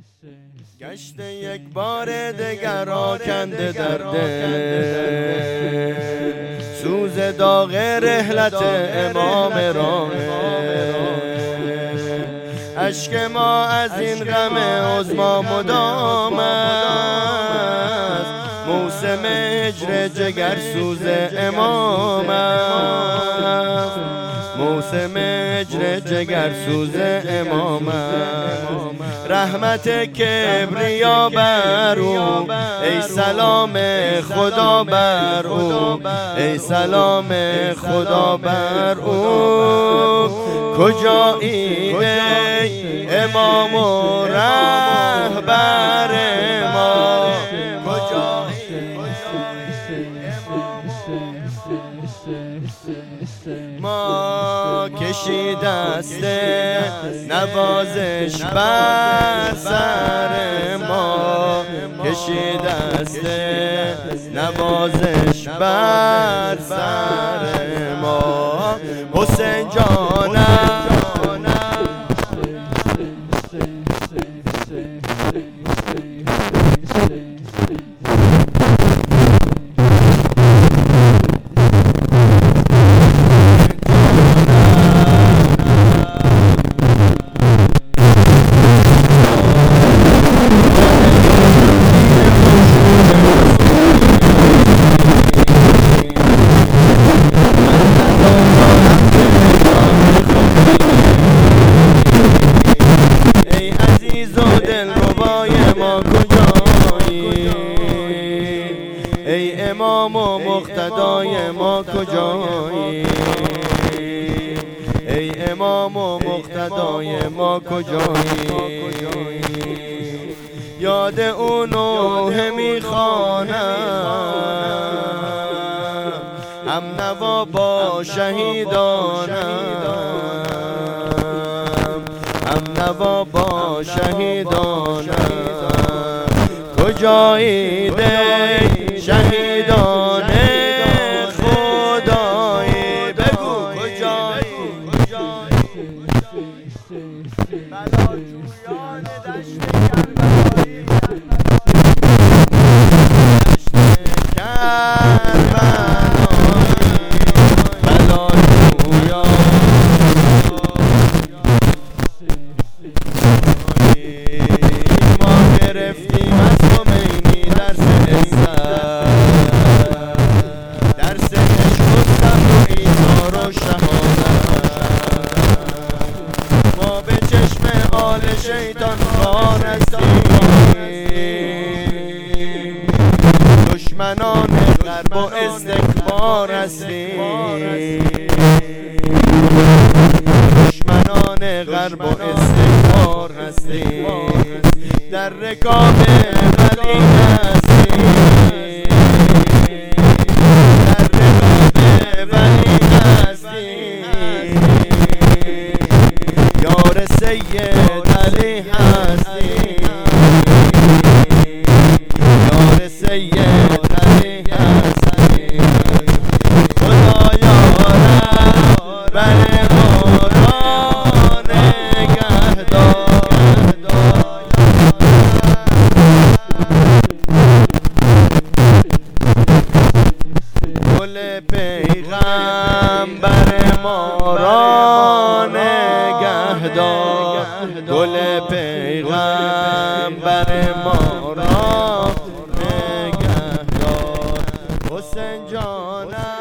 گشته یک بار دگر آکنده در دل سوز داغ رحلت امام راه. اشک ما از این غم عظما مدام است، موسم هجر جگر سوز امام است، موسم هجر جگر سوز امام است. رحمت کبریا بر او، ای سلام خدا بر او، ای سلام خدا بر او. کجایی ای امام و رهبر ما، ما کشی دست نوازش بر سر ما، کشی دست نوازش بر سر ما. حسین جانم ای امام و مقتدای ما کجایی، ای امام و مقتدای ما کجایی. یاد اون نوحه میخوانم، هم نوا با شهیدانم، هم نوا با شهیدانم. کجایی دی شهیدان خدایی، بگو کجایی، بلاجویان دشت کربلایی، دشت کربلایی، بلاجویان ما گرفتیم از خمینی درس عزت، درس عشق و صبر و ایثار و شهادت. ما به چشم آل شیطان خوار هستیم، دشمنان غرب و استکبار هستیم، دشمنان غرب و استکبار هستیم. در رکاب ولی هستیم، در رکاب ولی هستیم. یار سید علی هستیم، یار سید علی هستیم. خدایا رهبر ما را نگهدار. گل پیغمبر ما را نگهدار، گل پیغمبر ما را نگهدار. حسین جانم